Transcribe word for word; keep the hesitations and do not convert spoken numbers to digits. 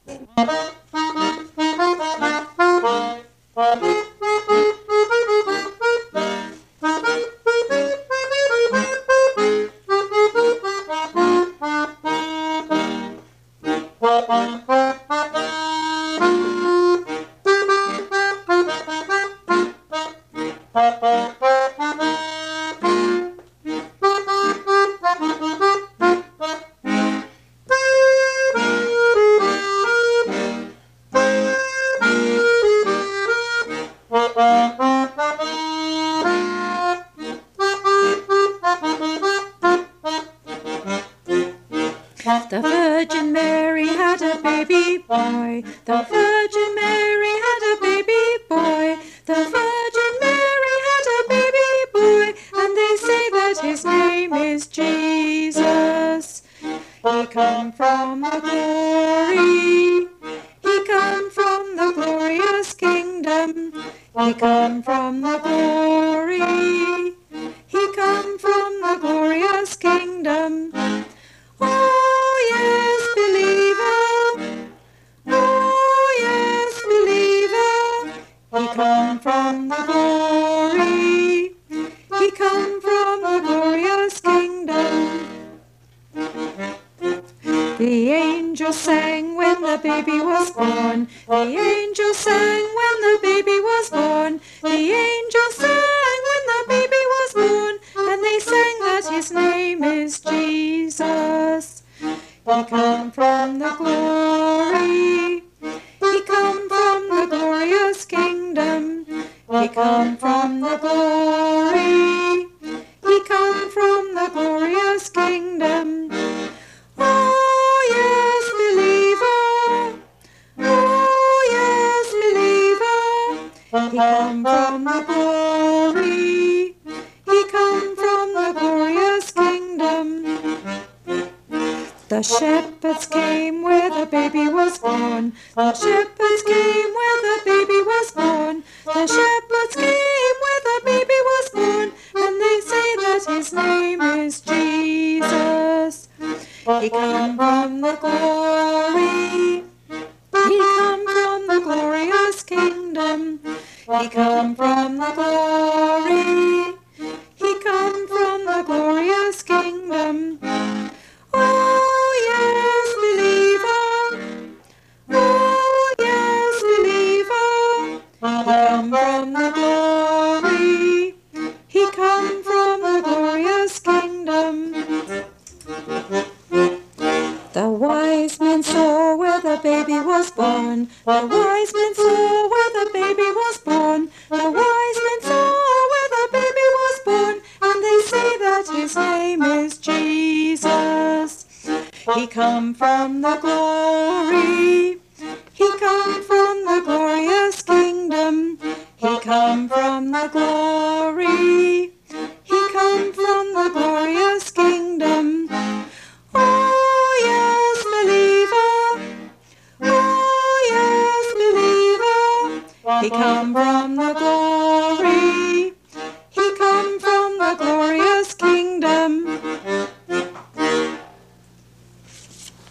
The Virgin Mary had a baby boy. The Virgin Mary had a baby boy. The Virgin Mary had a baby boy. And they say that his name is Jesus. He come from the glory. He come from the glorious kingdom. He come from the glory. He come from the glorious kingdom. Oh yes, believer. Oh yes, believer. He come from the glory. He come from the glorious kingdom. The angels sang when the baby was born. The angels sang when the baby was born. The angels sang when the baby was born. And they sang that his name is Jesus. He come from the glory. He come from the glorious kingdom. He come from the glory. He come from the glorious kingdom. Oh yes, believer. Oh yes, believer. He come from the glory. He come from the glorious kingdom. The shepherds came where the baby was born. The shepherds came where the baby was born. The shepherds came where the baby was born. And they say that his name is Jesus. He come from the glory. He come from the glorious kingdom. He come from the glory. He come from the glorious kingdom. Oh yes, believer. Oh yes, believer. He come from the glory. He come from the glorious kingdom. The wise men saw where the baby was born. The wise men saw where the baby was born. The wise men saw where the baby was born. And they say that his name is Jesus. He come from the glory. He come from the glorious kingdom. He come from the glory. He come from the glorious kingdom. Oh yes, believer. Oh yes, believer. He come from the glory.